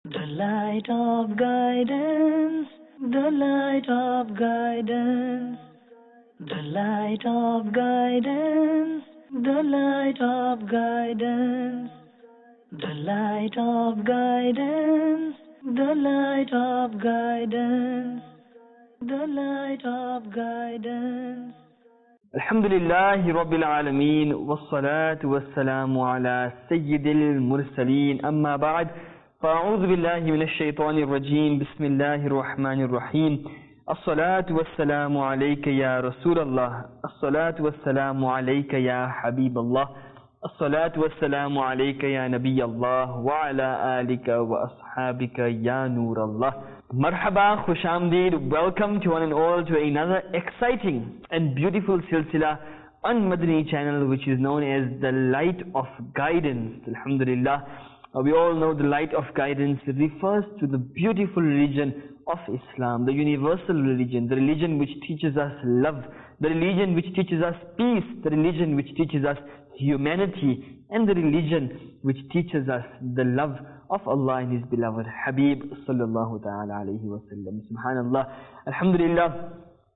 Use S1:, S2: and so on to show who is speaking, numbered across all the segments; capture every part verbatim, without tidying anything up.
S1: The light of guidance, the light of guidance, the light of guidance, the light of guidance, the light of guidance, the light of guidance, the light of guidance.
S2: الحمد لله رب العالمين والصلاة والسلام على سيد المرسلين أما بعد فأعوذ بالله من الشيطان الرجيم بسم الله الرحمن الرحيم الصلاة والسلام عليك يا رسول الله الصلاة والسلام عليك يا حبيب الله الصلاة والسلام عليك يا نبي الله وعلى آلك وأصحابك يا نور الله. Marhaba, Khushamdeed, welcome to one and all to another exciting and beautiful silsila on Madani channel, which is known as the Light of Guidance. Alhamdulillah, uh, we all know the Light of Guidance refers to the beautiful religion of Islam, the universal religion, the religion which teaches us love, the religion which teaches us peace, the religion which teaches us humanity, and the religion which teaches us the love of Allah and His beloved Habib sallallahu ta'ala alayhi wa sallam. Subhanallah, alhamdulillah,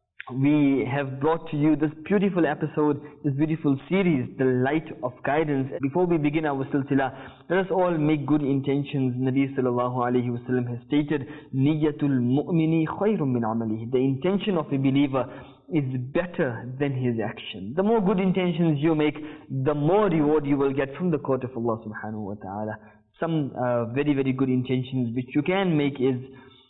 S2: we have brought to you this beautiful episode, this beautiful series, the Light of Guidance. Before we begin our silsila, let us all make good intentions. Nabi sallallahu alayhi wa sallam has stated, Niyatul mu'mini khayrun min amalihi. The intention of a believer is better than his action. The more good intentions you make, the more reward you will get from the court of Allah subhanahu wa ta'ala. Some uh, very very good intentions which you can make is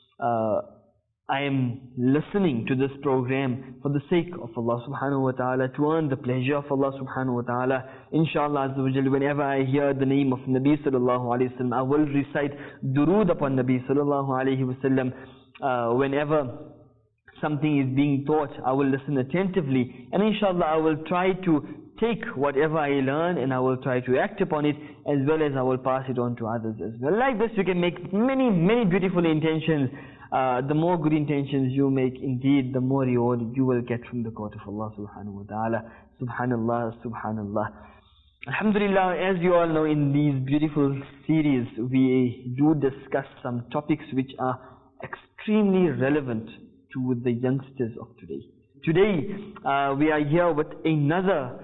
S2: uh, I am listening to this program for the sake of Allah subhanahu wa ta'ala, to earn the pleasure of Allah subhanahu wa ta'ala. Inshallah azza wa jalla, whenever I hear the name of Nabi sallallahu alayhi wa sallam, I will recite durood upon Nabi sallallahu alayhi wa sallam. Uh, whenever something is being taught, I will listen attentively, and inshallah I will try to take whatever I learn and I will try to act upon it, as well as I will pass it on to others as well. Like this you can make many many beautiful intentions. Uh, the more good intentions you make, indeed the more reward you will get from the court of Allah subhanahu wa ta'ala. Subhanallah, subhanallah. Alhamdulillah, as you all know, in these beautiful series we do discuss some topics which are extremely relevant to the youngsters of today. Today uh, we are here with another,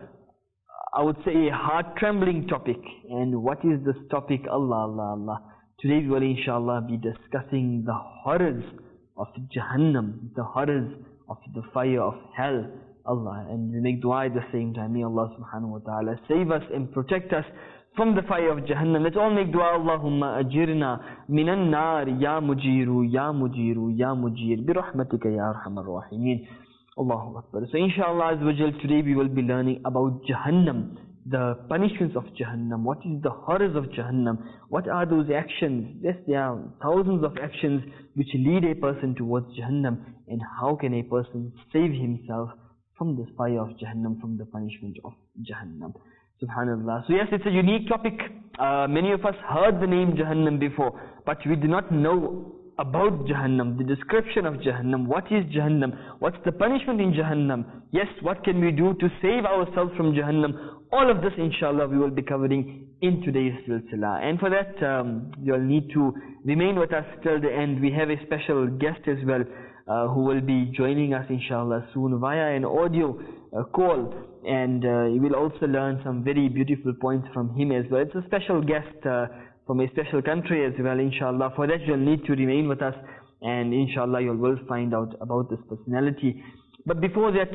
S2: I would say, a heart-trembling topic. And what is this topic? Allah, Allah, Allah. Today we will inshallah be discussing the horrors of Jahannam, the horrors of the fire of hell. Allah, and we make dua at the same time. May Allah subhanahu wa ta'ala save us and protect us from the fire of Jahannam. Let's all make dua. Allahumma ajirna minan nar ya mujiru ya mujiru ya mujir bi rahmatika ya arhamar rahimin. Allahu Akbar. So inshallah azza wa jal, today we will be learning about Jahannam, the punishments of Jahannam. What is the horrors of Jahannam? What are those actions? Yes, there are thousands of actions which lead a person towards Jahannam, and how can a person save himself from this fire of Jahannam, from the punishment of Jahannam? Subhanallah. So yes, it's a unique topic. Uh, many of us heard the name Jahannam before, but we do not know about Jahannam, the description of Jahannam. What is Jahannam? What's the punishment in Jahannam? Yes, what can we do to save ourselves from Jahannam? All of this inshallah we will be covering in today's silsila. And for that um, you'll need to remain with us till the end. We have a special guest as well uh, who will be joining us inshallah soon via an audio uh, call, and uh, you will also learn some very beautiful points from him as well. It's a special guest uh, from a special country as well inshallah. For that you'll need to remain with us, and inshallah you will find out about this personality. But before that,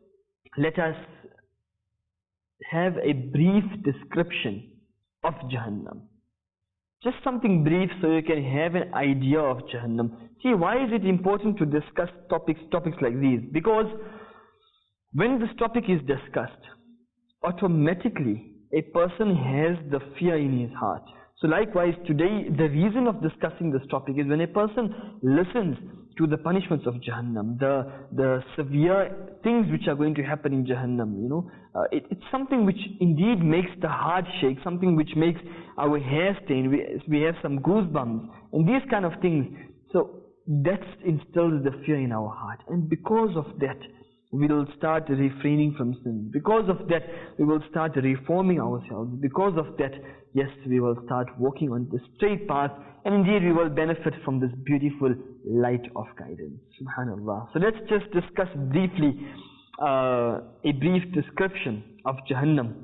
S2: let us have a brief description of Jahannam. Just something brief so you can have an idea of Jahannam. See, why is it important to discuss topics topics like these? Because when this topic is discussed, automatically a person has the fear in his heart. So likewise today, the reason of discussing this topic is when a person listens to the punishments of Jahannam, the the severe things which are going to happen in Jahannam, you know, uh, it, it's something which indeed makes the heart shake, something which makes our hair stand, we, we have some goosebumps, and these kind of things. So that instills the fear in our heart, and because of that, we will start refraining from sin. Because of that, we will start reforming ourselves. Because of that, yes, we will start walking on the straight path, and indeed we will benefit from this beautiful light of guidance. Subhanallah. So let's just discuss briefly uh, a brief description of Jahannam,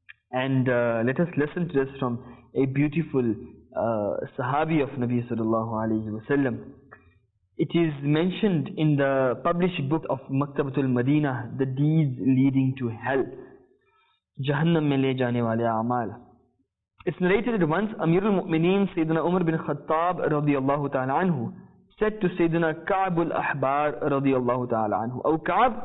S2: and uh, let us listen to this from a beautiful uh, Sahabi of Nabi sallallahu alayhi wa sallam. It is mentioned in the published book of Maktabatul Madinah, the deeds leading to hell. Jahannam mein le jaane wale a'mal. It's narrated that once Amirul Mu'mineen Sayyidina Umar bin Khattab radiyallahu ta'ala anhu said to Sayyidina Ka'b al-Ahbar radiyallahu ta'ala anhu, "O Ka'b,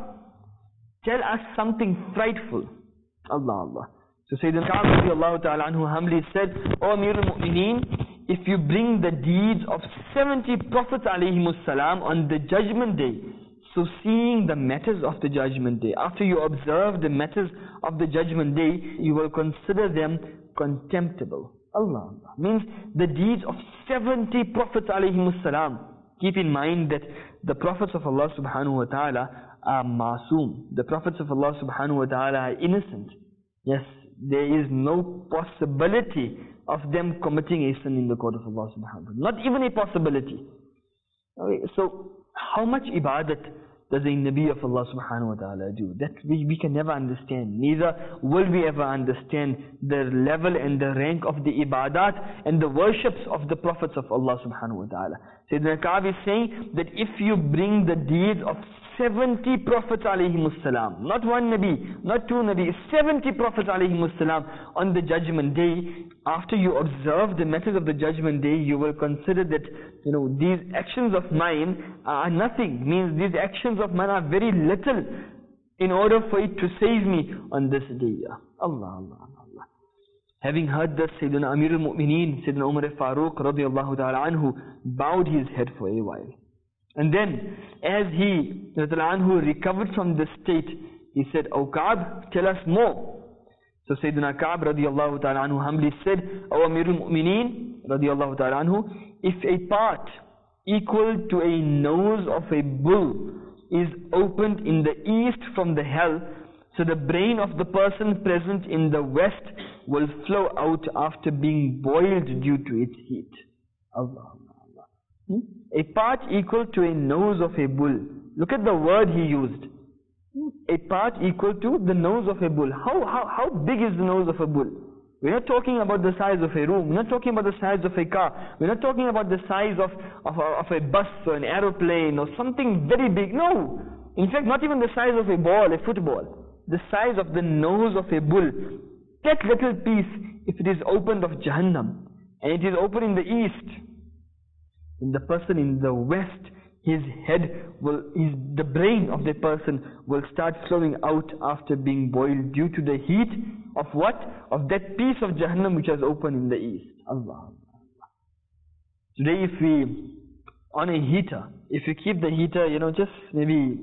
S2: tell us something frightful." Allah Allah. So Sayyidina Ka'b radiyallahu ta'ala anhu humbly said, "O Amirul Mu'mineen, if you bring the deeds of seventy Prophets alayhimus salam on the judgment day, so seeing the matters of the judgment day, after you observe the matters of the judgment day, you will consider them contemptible." Allah Allah. Means the deeds of seventy Prophets alayhimus salam. Keep in mind that the Prophets of Allah subhanahu wa ta'ala are masoom. The Prophets of Allah subhanahu wa ta'ala are innocent. Yes, there is no possibility of them committing a sin in the court of Allah subhanahu wa ta'ala. Not even a possibility. Okay, so how much ibadat does a Nabi of Allah subhanahu wa ta'ala do? That we, we can never understand. Neither will we ever understand the level and the rank of the ibadat and the worships of the Prophets of Allah subhanahu wa ta'ala. Sayyidina Ka'b is saying that if you bring the deeds of seventy Prophets alayhimus salam, not one Nabi, not two Nabi, seventy Prophets alayhimus salam on the judgment day, after you observe the matters of the judgment day, you will consider that, you know, these actions of mine are nothing. Means these actions of mine are very little in order for it to save me on this day. Allah, Allah, Allah. Having heard this, Sayyidina Amir al-Mu'mineen, Sayyidina Umar al-Faruq radiyallahu ta'ala anhu, bowed his head for a while. And then, as he anhu, recovered from this state, he said, "O Ka'b, tell us more." So Sayyidina Ka'b radiyallahu ta'ala anhu humbly said, "O Amirul Mu'mineen radiyallahu ta'ala anhu, if a part equal to a nose of a bull is opened in the east from the hell, so the brain of the person present in the west will flow out after being boiled due to its heat." Allah, Allah, Allah. Hmm? A part equal to a nose of a bull. Look at the word he used. A part equal to the nose of a bull. How, how, how big is the nose of a bull? We're not talking about the size of a room. We're not talking about the size of a car. We're not talking about the size of, of, a, of a bus or an aeroplane or something very big. No. In fact, not even the size of a ball, a football. The size of the nose of a bull. That little piece, if it is opened of Jahannam, and it is open in the east, and the person in the west, his head will, his, the brain of the person will start flowing out after being boiled due to the heat of what? Of that piece of Jahannam which has opened in the east. Allah, Allah. Today if we, on a heater, if you keep the heater, you know, just maybe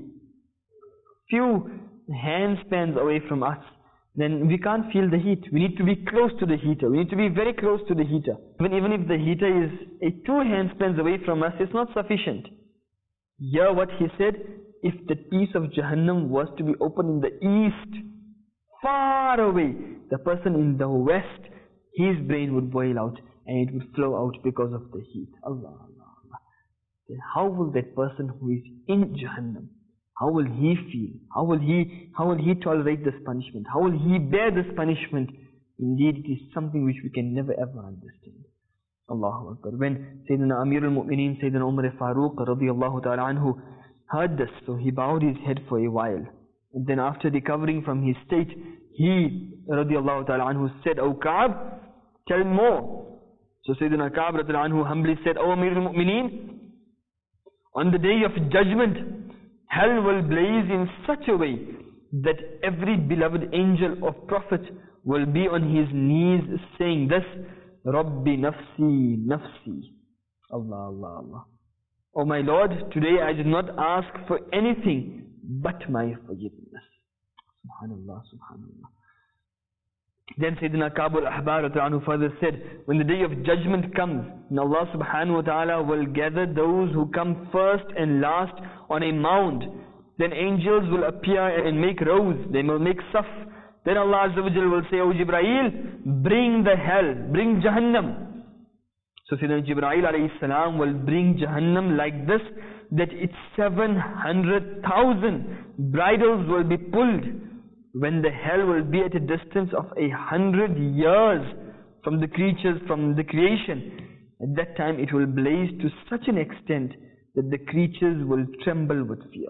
S2: few hand spans away from us, then we can't feel the heat. We need to be close to the heater. We need to be very close to the heater. Even, even if the heater is a two hand spans away from us, it's not sufficient. Hear what he said, if the piece of Jahannam was to be opened in the east, far away, the person in the west, his brain would boil out and it would flow out because of the heat. Allah, Allah, Allah. Then how will that person who is in Jahannam, how will he feel? How will he, how will he tolerate this punishment? How will he bear this punishment? Indeed, it is something which we can never ever understand. Allahu Akbar. When Sayyidina Amir al-Mu'mineen, Sayyidina Umar al-Faruq radiyallahu ta'ala anhu heard this, so he bowed his head for a while. And then after recovering from his state, he radiyallahu ta'ala anhu said, "O Ka'b, tell more." So Sayyidina Ka'b radiyallahu anhu humbly said, "O Amir al-Mu'mineen, on the day of judgment, hell will blaze in such a way that every beloved angel of Prophet will be on his knees saying this, Rabbi nafsi nafsi." Allah, Allah, Allah. "Oh my Lord, today I did not ask for anything but my forgiveness." Subhanallah, Subhanallah. Then Sayyidina Ka'b al-Ahbar further said, when the day of judgment comes, and Allah subhanahu wa ta'ala will gather those who come first and last on a mound, Then angels will appear and make rows, they will make saf. Then Allah Azza wa Jal will say, O Jibreel, bring the hell, bring Jahannam. So Sayyidina Jibreel alayhi salam will bring Jahannam like this, that its seven hundred thousand bridles will be pulled, when the hell will be at a distance of a hundred years from the creatures, from the creation. At that time it will blaze to such an extent that the creatures will tremble with fear.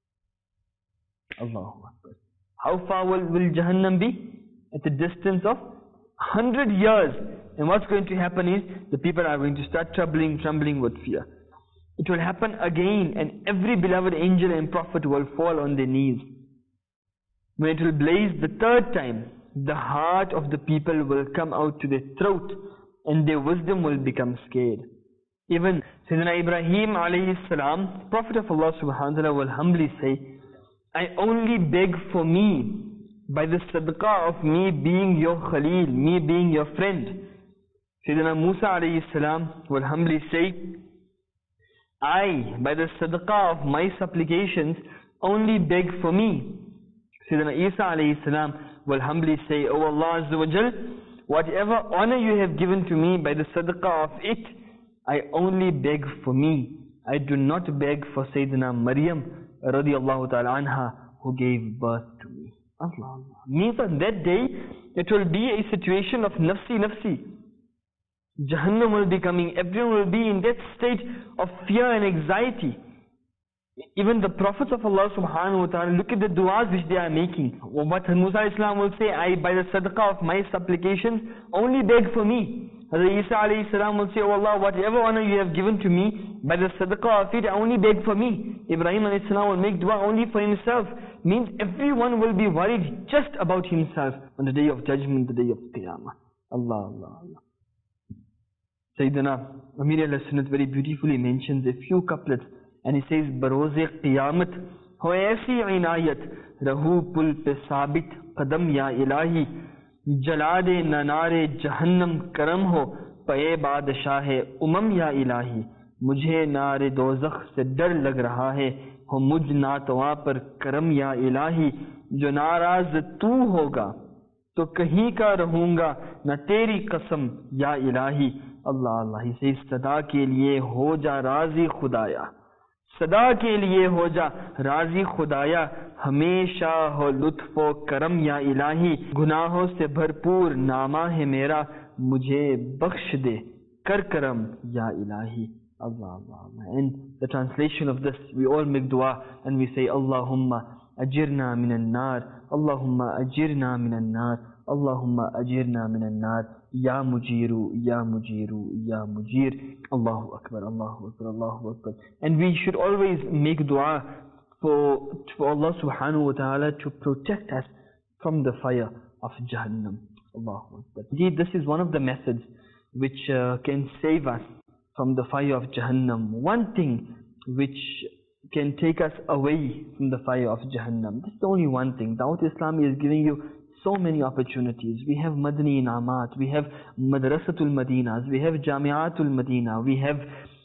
S2: Allahu Akbar. How far will, will Jahannam be? At a distance of hundred years. And what's going to happen is, the people are going to start trembling, trembling with fear. It will happen again, and every beloved angel and prophet will fall on their knees. When it will blaze the third time, the heart of the people will come out to their throat, and their wisdom will become scared. Even Sayyidina Ibrahim alayhi salam, Prophet of Allah subhanahu wa ta'ala, will humbly say, I only beg for me, by the sadaqah of me being your Khalil, me being your friend. Sayyidina Musa alayhi salam will humbly say, I, by the sadaqah of my supplications, only beg for me. Sayyidina Isa alayhi salam will humbly say, O Allah Azza wa Jal, whatever honor you have given to me by the sadaqah of it, I only beg for me. I do not beg for Sayyidina Maryam radiallahu ta'ala anha, who gave birth to me. Allah, Allah. Means on that day, it will be a situation of nafsi, nafsi. Jahannam will be coming, everyone will be in that state of fear and anxiety. Even the prophets of Allah subhanahu wa ta'ala, look at the du'as which they are making. What Musa Islam will say, I by the sadaqah of my supplications, only beg for me. Hazrat Isa alayhi salam will say, Oh Allah, whatever honor you have given to me, by the sadaqah of it, I only beg for me. Ibrahim alayhi salam will make dua only for himself. Means everyone will be worried just about himself on the day of judgment, the day of Qiyamah. Allah, Allah, Allah. Sayyidina Amir al-Sunnat very beautifully mentions a few couplets, and he says, Baroze Qiyamat, ho aisi inayat, rahu pul pe sabit qadam ya ilahi, jalade nanare jahannam karam ho, paye badshah umam ya ilahi, mujhe nare dozakh se dar lag raha hai, ho muj natwa par karam ya ilahi, jo naraz tu hoga, to kahin ka rahunga, na teri qasam ya ilahi. Allah, Allah, he says, Sada ke liye ho ja razi khudaya. Sada ke liye ho ja razi khudaya. Hamesha ho lutfo karam ya ilahi. Gunaho se bharpoor nama hai mera. Mujhe bakhsh de kar karam ya ilahi. Allah, Allah, Allah. And the translation of this, we all make dua and we say, Allahumma ajirna minan nar. Allahumma ajirna minan nar. Allahumma ajirna minan nar. Ya Mujiru, Ya Mujiru, Ya Mujir. Allahu Akbar, Allahu Akbar, Allahu Akbar. And we should always make dua for, for Allah subhanahu wa ta'ala to protect us from the fire of Jahannam. Allahu Akbar. Indeed, this is one of the methods which uh, can save us from the fire of Jahannam. One thing which can take us away from the fire of Jahannam. This is only one thing. Dawat Islami is giving you so many opportunities. We have Madani Inamat, we have Madrasatul Madinas, we have Jamiatul Madina, we have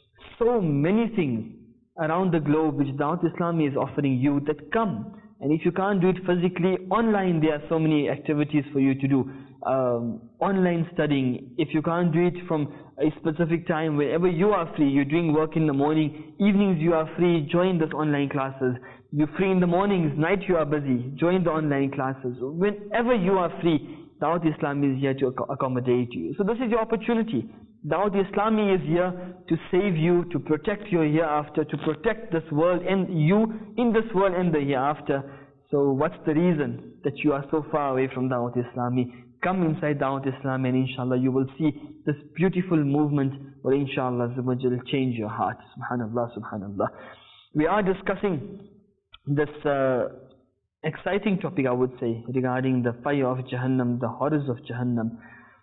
S2: so many things around the globe which Dawat Islami is offering you that come. And if you can't do it physically, online there are so many activities for you to do. Um, online studying, if you can't do it from a specific time, wherever you are free, you're doing work in the morning, evenings you are free, join those online classes. You're free in the mornings, night you are busy, join the online classes. Whenever you are free, Dawat Islami is here to accommodate you. So this is your opportunity. Dawat Islami is here to save you, to protect your hereafter, to protect this world and you in this world and the hereafter. So what's the reason that you are so far away from Dawat Islami? Come inside Dawat Islami and inshallah you will see this beautiful movement where inshallah will change your heart. Subhanallah, subhanallah. We are discussing this uh, exciting topic, I would say, regarding the fire of Jahannam, the horrors of Jahannam.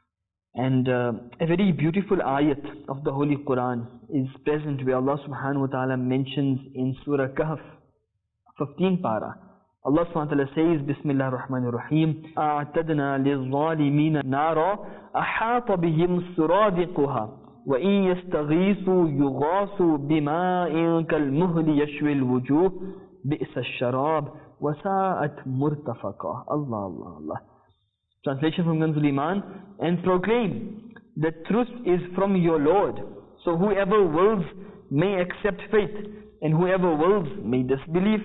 S2: And uh, a very beautiful ayat of the Holy Quran is present where Allah subhanahu wa ta'ala mentions in Surah Kahf, fifteen para. Allah subhanahu wa ta'ala says, Bismillah ar-Rahman ar-Rahim, أَعْتَدْنَا لِلظَّالِمِينَ نَارًا أَحَاطَ بِهِمْ سُرَادِقُهَا وَإِنْ يَسْتَغِيثُوا يُغَاثُوا بِمَاءٍ كَالْمُهْلِ يَشْوِي الْوُجُوهِ بئس الشراب وساءت مرتفقا. Allah, Allah, Allah. Translation from Kanzul Iman: and proclaim, the truth is from your Lord. So whoever wills may accept faith, and whoever wills may disbelieve.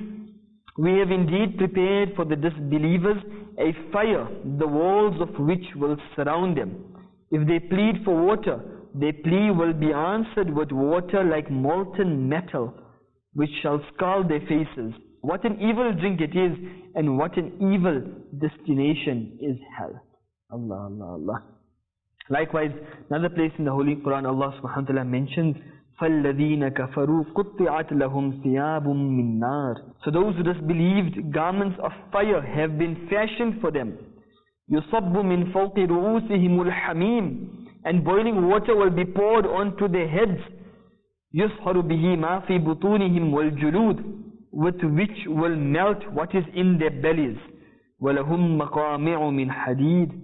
S2: We have indeed prepared for the disbelievers a fire, the walls of which will surround them. If they plead for water, their plea will be answered with water like molten metal, which shall scald their faces. What an evil drink it is, and what an evil destination is hell. Allah, Allah, Allah. Likewise, another place in the Holy Quran, Allah subhanahu wa ta'ala mentions, فَالَّذِينَ كَفَرُوا قُطِّعَتْ لَهُمْ ثِيَابٌ مِّن نَارٍ. So those who disbelieved, garments of fire have been fashioned for them. يُصَبُّ مِنْ فَوْقِ رُؤُوسِهِمُ الْحَمِيمُ. And boiling water will be poured onto their heads. يُصْهَرُ بِهِ مَا فِي بُطُونِهِمْ وَالْجُلُودِ. With which will melt what is in their bellies. وَلَهُمْ مَقَامِعُ مِنْ حَدِيدٍ.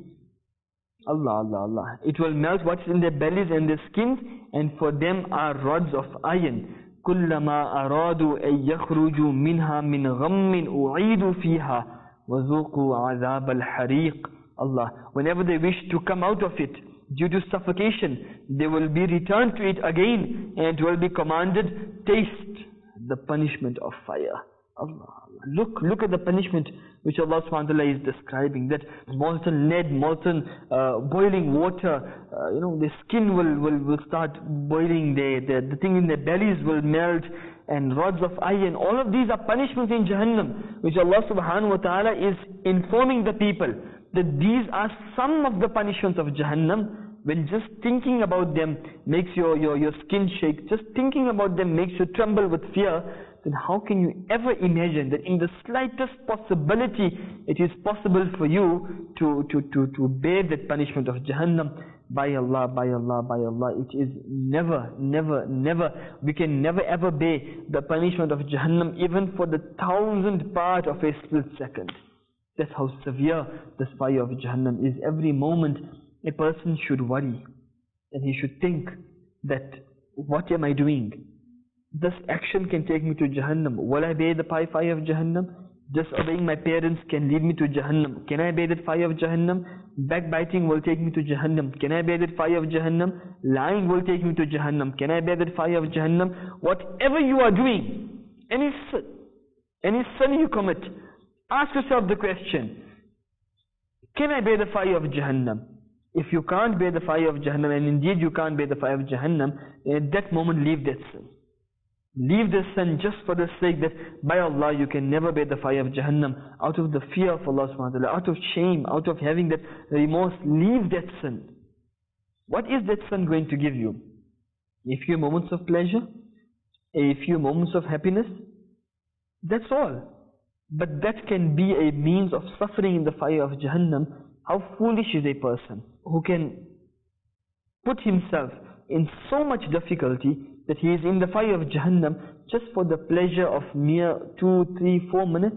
S2: Allah, Allah, Allah. It will melt what is in their bellies and their skins, and for them are rods of iron. كُلَّمَا أَرَادُوا أَن يَخْرُجُوا مِنْهَا مِنْ غَمٍّ أُعِيدُوا فِيهَا وَذُوقُوا عَذَابَ الْحَرِيقِ. Allah. Whenever they wish to come out of it due to suffocation, they will be returned to it again, and it will be commanded, taste the punishment of fire. Allah, Allah. Look, look at the punishment which Allah subhanahu wa ta'ala is describing. That molten lead, molten uh, boiling water, uh, you know, the skin will, will, will start boiling, the, the, the thing in their bellies will melt, and rods of iron. All of these are punishments in Jahannam, which Allah subhanahu wa ta'ala is informing the people that these are some of the punishments of Jahannam. When just thinking about them makes your, your, your skin shake, just thinking about them makes you tremble with fear, then how can you ever imagine that in the slightest possibility it is possible for you to, to, to, to bear that punishment of Jahannam? By Allah, by Allah, by Allah, it is never, never, never, we can never ever bear the punishment of Jahannam even for the thousandth part of a split second. That's how severe this fire of Jahannam is. Every moment a person should worry, and he should think that, what am I doing? This action can take me to Jahannam. Will I bear the fire of Jahannam? Disobeying my parents can lead me to Jahannam. Can I bear that fire of Jahannam? Backbiting will take me to Jahannam. Can I bear that fire of Jahannam? Lying will take me to Jahannam. Can I bear that fire of Jahannam? Whatever you are doing, any sin, any sin you commit, ask yourself the question, can I bear the fire of Jahannam? If you can't bear the fire of Jahannam, and indeed you can't bear the fire of Jahannam, at that moment leave that sin. Leave this sin just for the sake that, by Allah, you can never bear the fire of Jahannam. Out of the fear of Allah subhanahu wa ta'ala, out of shame, out of having that remorse, leave that sin. What is that sin going to give you? A few moments of pleasure? A few moments of happiness? That's all. But that can be a means of suffering in the fire of Jahannam. How foolish is a person who can put himself in so much difficulty that he is in the fire of Jahannam just for the pleasure of mere two, three, four minutes?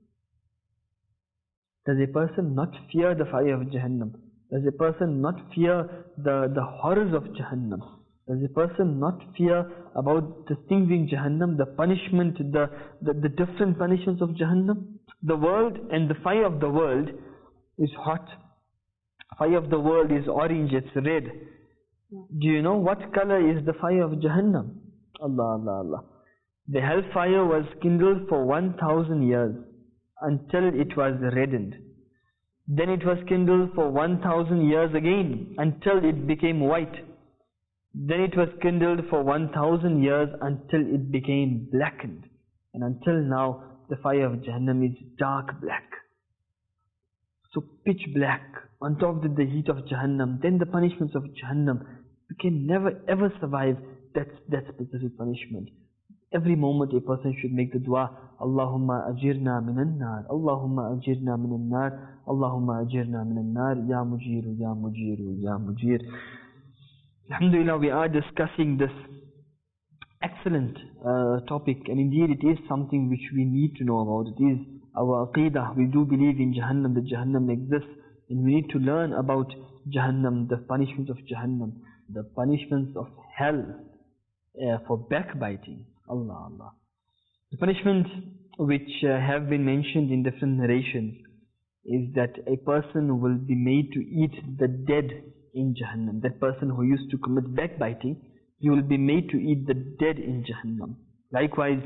S2: Does a person not fear the fire of Jahannam? Does a person not fear the, the horrors of Jahannam? Does a person not fear about the things in Jahannam, the punishment, the, the, the different punishments of Jahannam? The world and the fire of the world is hot. Fire of the world is orange, it's red. Do you know what color is the fire of Jahannam? Allah, Allah, Allah. The hellfire was kindled for one thousand years until it was reddened. Then it was kindled for one thousand years again until it became white. Then it was kindled for one thousand years until it became blackened. And until now, the fire of Jahannam is dark black. So pitch black, on top of the heat of Jahannam, then the punishments of Jahannam. You can never ever survive that, that specific punishment. Every moment a person should make the dua, Allahumma ajirna minan nar, Allahumma ajirna minan nar, Allahumma ajirna minan nar, Ya Mujiru, Ya Mujiru, Ya Mujir. Alhamdulillah, we are discussing this excellent uh, topic, and indeed it is something which we need to know about. It is our aqidah. We do believe in Jahannam, that Jahannam exists, and we need to learn about Jahannam, the punishments of Jahannam, the punishments of hell uh, for backbiting. Allah, Allah. The punishment which uh, have been mentioned in different narrations is that a person will be made to eat the dead in Jahannam. That person who used to commit backbiting, he will be made to eat the dead in Jahannam. Likewise,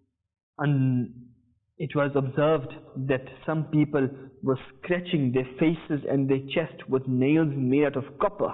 S2: un it was observed that some people were scratching their faces and their chest with nails made out of copper.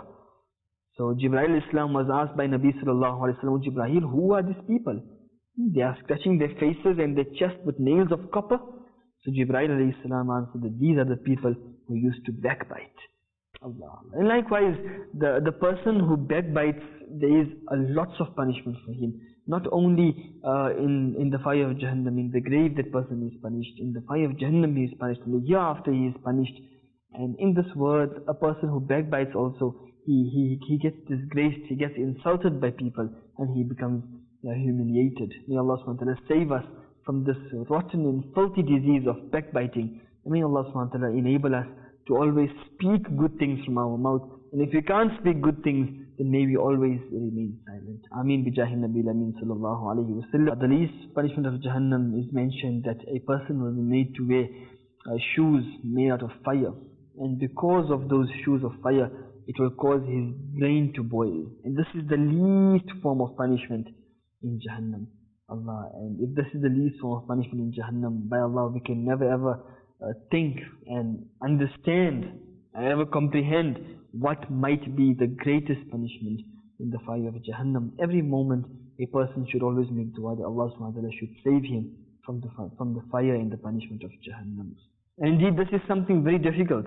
S2: So Jibreel Islam was asked by Nabi sallallahu alaihi wasallam, Jibreel, who are these people? They are scratching their faces and their chest with nails of copper. So Jibreel alayhi salam answered that these are the people who used to backbite. Allah. And likewise, the, the person who backbites, there is a lots of punishment for him. Not only uh, in, in the fire of Jahannam, in the grave that person is punished, in the fire of Jahannam he is punished, in the year after he is punished. And in this world, a person who backbites also, he, he, he gets disgraced, he gets insulted by people, and he becomes uh, humiliated. May Allah subhanahu wa ta'ala save us from this rotten and filthy disease of backbiting. And may Allah subhanahu wa ta'ala enable us to always speak good things from our mouth. And if we can't speak good things, then may we always remain silent. Ameen bi jahi Nabi Amin sallallahu alayhi wa sallam. The least punishment of Jahannam is mentioned that a person will be made to wear uh, shoes made out of fire. And because of those shoes of fire, it will cause his brain to boil. And this is the least form of punishment in Jahannam. Allah. And if this is the least form of punishment in Jahannam, by Allah, we can never ever uh, think and understand and ever comprehend what might be the greatest punishment in the fire of Jahannam. Every moment, a person should always make dua that Allah subhanahu wa ta'ala should save him from the, from the fire and the punishment of Jahannam. And indeed, this is something very difficult.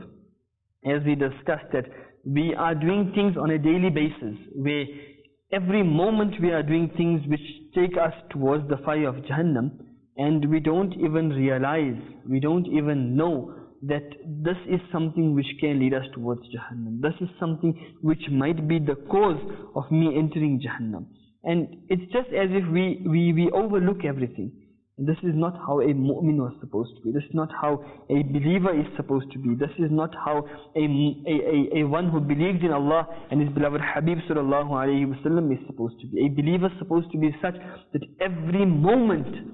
S2: As we discussed, that we are doing things on a daily basis, where every moment we are doing things which take us towards the fire of Jahannam, and we don't even realize, we don't even know that this is something which can lead us towards Jahannam. This is something which might be the cause of me entering Jahannam. And it's just as if we, we, we overlook everything. This is not how a mu'min was supposed to be. This is not how a believer is supposed to be. This is not how a, a, a, a one who believes in Allah and his beloved Habib sallallahu alayhi wa sallam is supposed to be. A believer is supposed to be such that every moment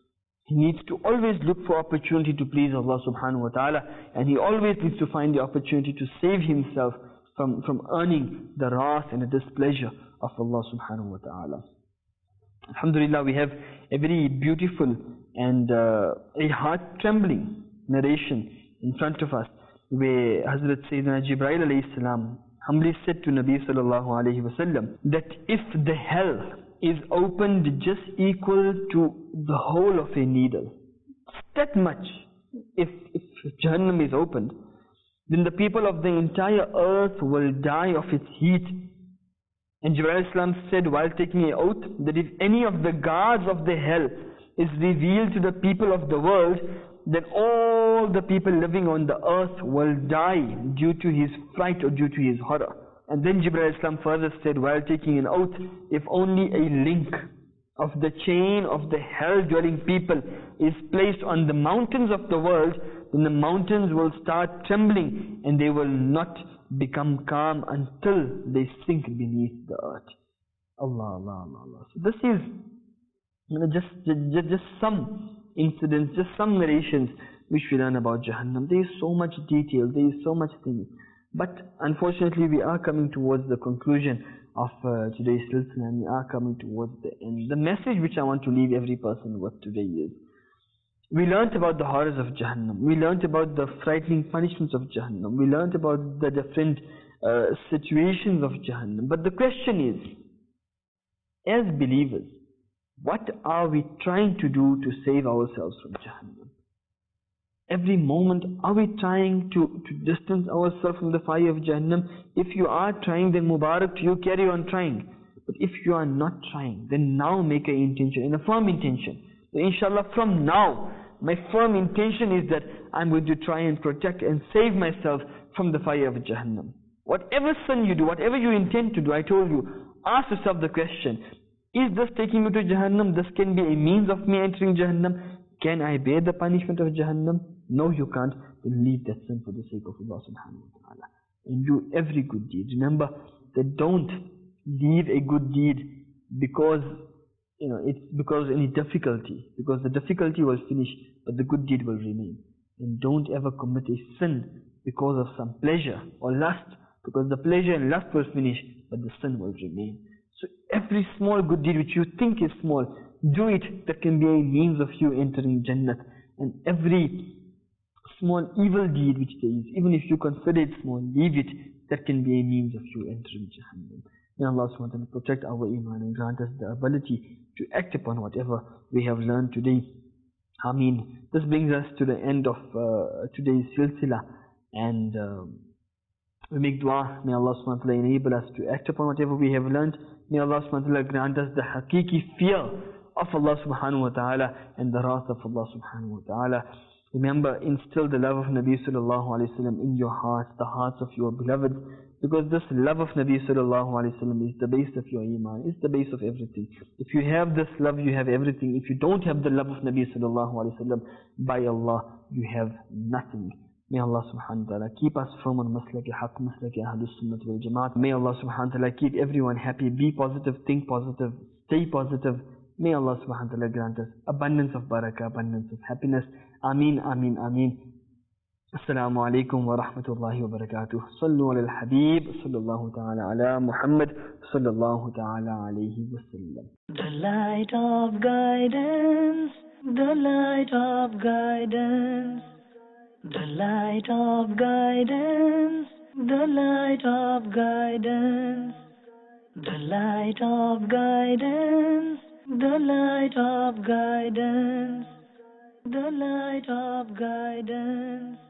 S2: he needs to always look for opportunity to please Allah subhanahu wa ta'ala, and he always needs to find the opportunity to save himself from, from earning the wrath and the displeasure of Allah subhanahu wa ta'ala. Alhamdulillah, we have a very beautiful and uh, a heart-trembling narration in front of us, where Hazrat Sayyidina Jibreel alayhi salam humbly said to Nabi sallallahu alayhi wa sallam that if the hell is opened just equal to the hole of a needle, that much, if, if Jahannam is opened, then the people of the entire earth will die of its heat. And Jibreel Islam said while taking an oath that if any of the guards of the hell is revealed to the people of the world, then all the people living on the earth will die due to his fright or due to his horror. And then Jibreel Islam further said while taking an oath, if only a link of the chain of the hell-dwelling people is placed on the mountains of the world, then the mountains will start trembling and they will not become calm until they sink beneath the earth. Allah, Allah, Allah, Allah. So this is you know, just, just, just some incidents, just some narrations which we learn about Jahannam. There is so much detail, there is so much things. But unfortunately, we are coming towards the conclusion of uh, today's lesson, and we are coming towards the end. The message which I want to leave every person with today is, we learnt about the horrors of Jahannam. We learnt about the frightening punishments of Jahannam. We learnt about the different uh, situations of Jahannam. But the question is, as believers, what are we trying to do to save ourselves from Jahannam? Every moment, are we trying to, to distance ourselves from the fire of Jahannam? If you are trying, then Mubarak to you, carry on trying. But if you are not trying, then now make an intention, and a firm intention. So inshallah, from now, my firm intention is that I'm going to try and protect and save myself from the fire of Jahannam. Whatever sin you do, whatever you intend to do, I told you, ask yourself the question, is this taking me to Jahannam? This can be a means of me entering Jahannam. Can I bear the punishment of Jahannam? No, you can't. Then leave that sin for the sake of Allah subhanahu wa ta'ala. And do every good deed. Remember that don't leave a good deed because you know, it's because of any difficulty, because the difficulty will finish, but the good deed will remain. And don't ever commit a sin because of some pleasure or lust, because the pleasure and lust will finish, but the sin will remain. So every small good deed which you think is small, do it. That can be a means of you entering Jannah. And every small evil deed which there is, even if you consider it small, leave it. That can be a means of you entering Jahannam. May Allah subhanahu wa ta'ala protect our iman and grant us the ability to act upon whatever we have learned today. Ameen. This brings us to the end of uh, today's silsila, and um, we make dua. May Allah subhanahu wa ta'ala enable us to act upon whatever we have learned. May Allah subhanahu wa ta'ala grant us the hakiki fear of Allah subhanahu wa ta'ala and the wrath of Allah subhanahu wa ta'ala. Remember, instill the love of Nabi sallallahu alayhi wa sallam in your hearts, the hearts of your beloveds, because this love of Nabi sallallahu alayhi wa sallam is the base of your iman, is the base of everything. If you have this love, you have everything. If you don't have the love of Nabi sallallahu alayhi wa sallam, by Allah, you have nothing. May Allah subhanahu wa ta'ala keep us firm on maslaki haqq, maslaki ahlus sunnah wal jamaat. May Allah subhanahu wa ta'ala keep everyone happy, be positive, think positive, stay positive. May Allah subhanahu wa ta'ala grant us abundance of barakah, abundance of happiness. Ameen, ameen, ameen. Assalamu alaikum wa rahmatullahi wa barakatuh. Sallu ala al-habib, sallallahu ta'ala ala Muhammad, sallallahu ta'ala alayhi wa sallam.
S1: The light of guidance, the light of guidance, the light of guidance, the light of guidance, the light of guidance, the light of guidance, the light of guidance.